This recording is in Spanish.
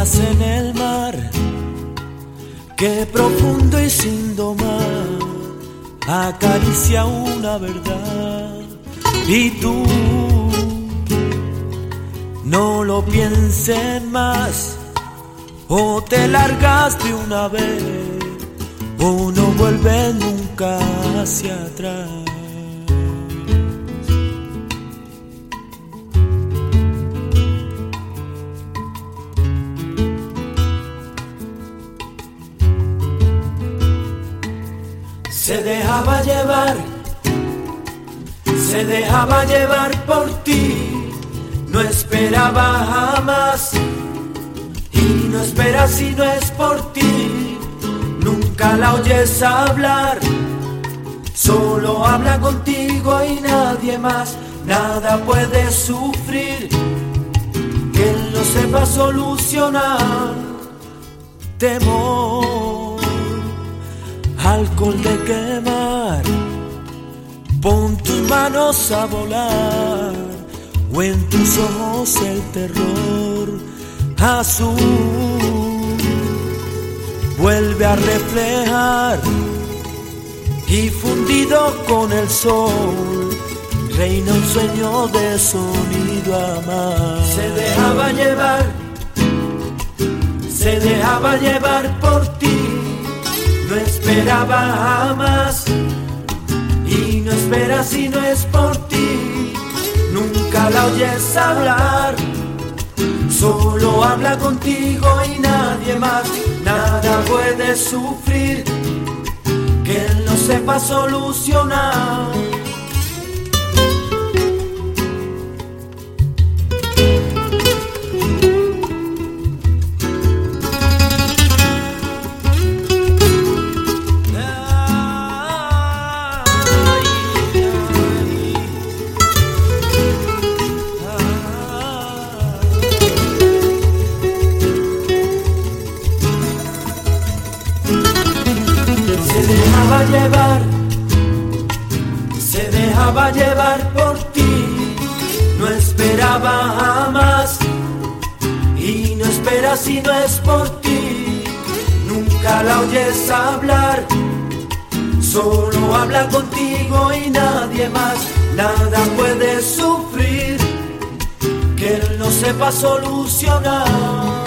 olas en el mar, que profundo y sin domar acaricia una verdad. Y tú no lo pienses más, o te largas de una vez, o no vuelves nunca hacia atrás. Se dejaba llevar por ti, no esperaba jamás, y no espera si no es por ti. Nunca la oyes hablar, solo habla contigo y nadie más. Nada puede sufrir que él no sepa solucionar. Temor, alcohol de quemar, pon tus manos a volar, o en tus ojos el terror azul vuelve a reflejar, y fundido con el sol reina un sueño de sonido a mar. Se dejaba llevar por ti, no esperaba jamás, y no espera si no es por ti. Nunca la oyes hablar, solo habla contigo y nadie más. Nada puede sufrir que él no sepa solucionar. Se dejaba llevar por ti, no esperaba jamás, y no espera si no es por ti. Nunca la oyes hablar, solo habla contigo y nadie más. Nada puede sufrir que él no sepa solucionar.